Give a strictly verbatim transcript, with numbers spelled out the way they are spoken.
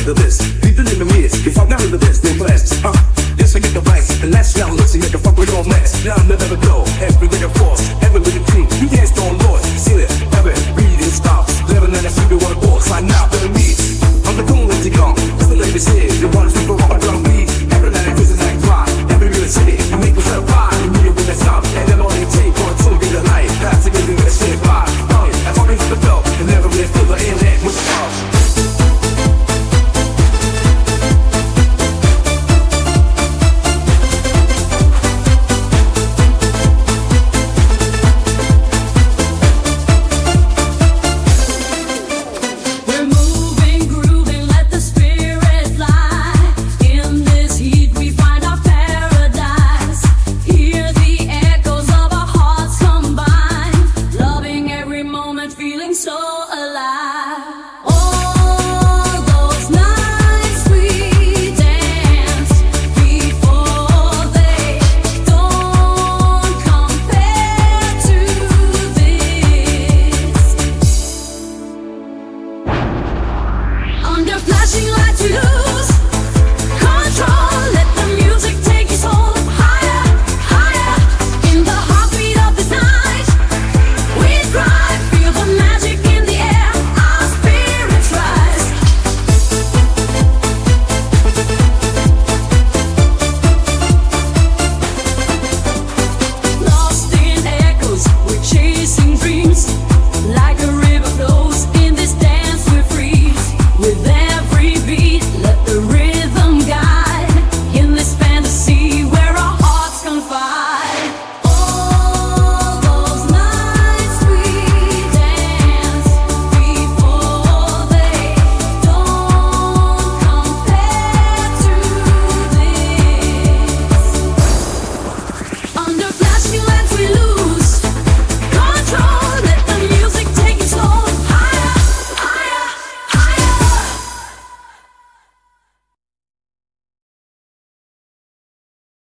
the list. People in the midst, if I'm not in the best, then blessed. Uh, yes, I get the rights, and that's now let's see, make a fuck with all mess. Now I'll never go, every little force, every little crew. You can't stone Lord, see it, have it, read it, stop. Living in that sleepy water box, like now, better meet. I'm the cool and the young, that's the latest here. The one who's people on drum beat. Every night, prison like cry, every real city. You make yourself fly, you need it with that stop. And then all they take for two, get a light. That's a good thing, that shit by. Uh, that's all they for the belt, and never really feel the internet with the love. Under flashing lights.